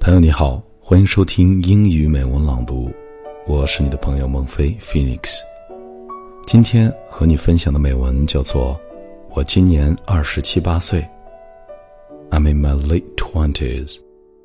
朋友你好，欢迎收听英语美文朗读，我是你的朋友孟非 Phoenix。 今天和你分享的美文叫做我今年27、28岁 I'm in my late 20s。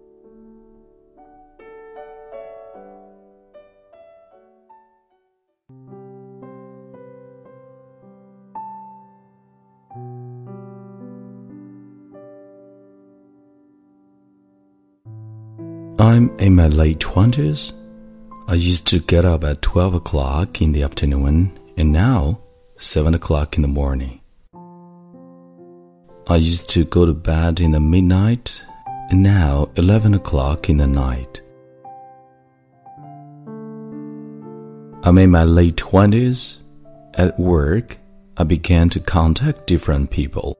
I'm in my late 20s. I used to get up at 12 o'clock in the afternoon, and now 7 o'clock in the morning. I used to go to bed in the midnight, and now 11 o'clock in the night. I'm in my late 20s. At work, I began to contact different people.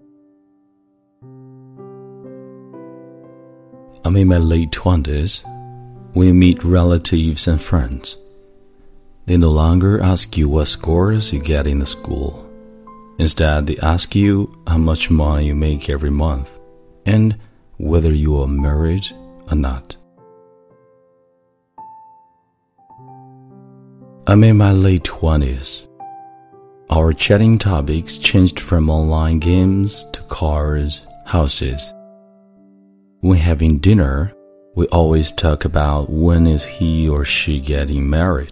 I'm in my late 20s. When you meet relatives and friends, they no longer ask you what scores you get in the school. Instead, they ask you how much money you make every month and whether you are married or not. I'm in my late 20s. Our chatting topics changed from online games to cars, houses. When having dinner, we always talk about when is he or she getting married.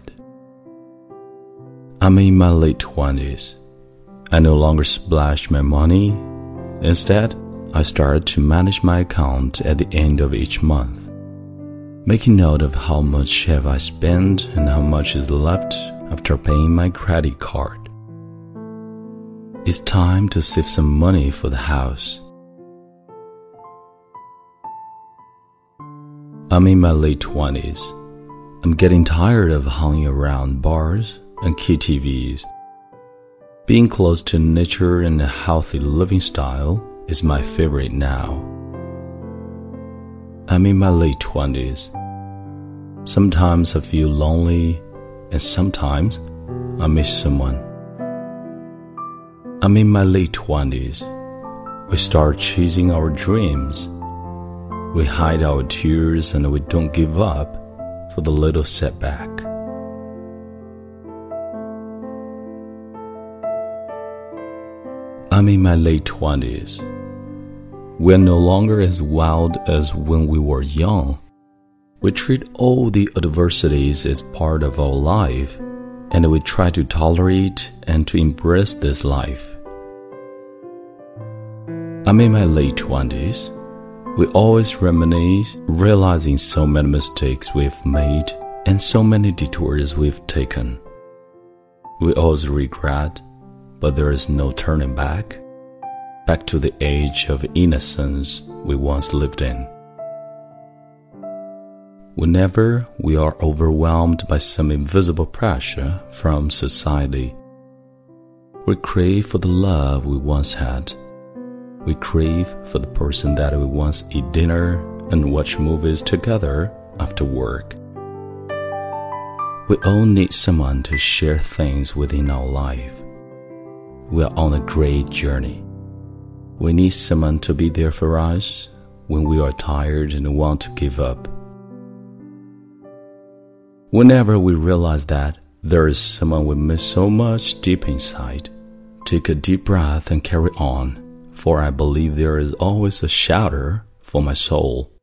I'm in my late 20s. I no longer splash my money. Instead, I started to manage my account at the end of each month, making note of how much have I spent and how much is left after paying my credit card. It's time to save some money for the house. I'm in my late 20s. I'm getting tired of hanging around bars and KTVs. Being close to nature and a healthy living style is my favorite now. I'm in my late 20s. Sometimes I feel lonely, and sometimes I miss someone. I'm in my late 20s. We start chasing our dreams. We hide our tears and we don't give up for the little setback. I'm in my late 20s. We are no longer as wild as when we were young. We treat all the adversities as part of our life, and we try to tolerate and to embrace this life. I'm in my late 20s. We always reminisce, realizing so many mistakes we've made and so many detours we've taken. We always regret, but there is no turning back to the age of innocence we once lived in. Whenever we are overwhelmed by some invisible pressure from society, we crave for the love we once had. We crave for the person that we once eat dinner and watch movies together after work. We all need someone to share things within our life. We are on a great journey. We need someone to be there for us when we are tired and want to give up. Whenever we realize that there is someone we miss so much deep inside, take a deep breath and carry on. For I believe there is always a shelter for my soul.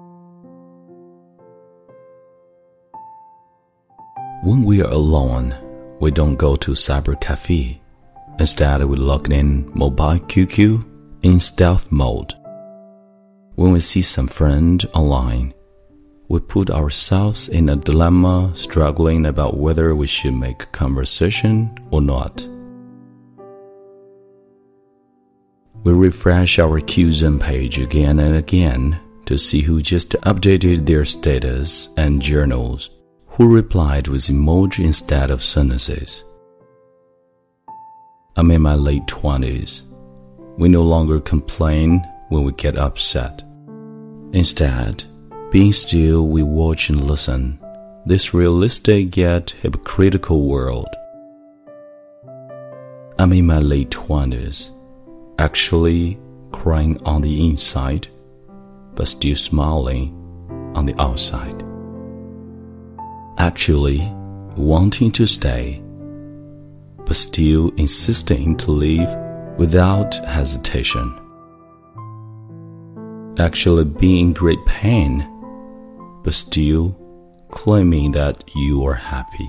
When we are alone, we don't go to cyber cafe. Instead, we log in mobile QQ in stealth mode. When we see some friend online, we put ourselves in a dilemma, struggling about whether we should make conversation or not. We refresh our QZone page again and again to see who just updated their status and journals, who replied with emoji instead of sentences. I'm in my late 20s. We no longer complain when we get upset. Instead, being still, we watch and listen. This realistic yet hypocritical world. I'm in my late 20s. Actually crying on the inside, but still smiling on the outside. Actually wanting to stay, but still insisting to leave without hesitation. Actually being in great pain, but still claiming that you are happy.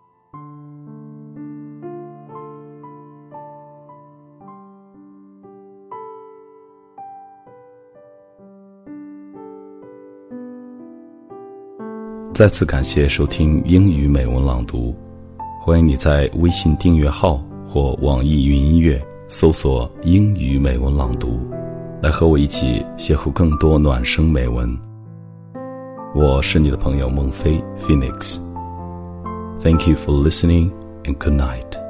再次感谢收听英语美文朗读，欢迎你在微信订阅号或网易云音乐搜索英语美文朗读，来和我一起邂逅更多暖声美文。我是你的朋友孟非 Phoenix。Thank you for listening and good night.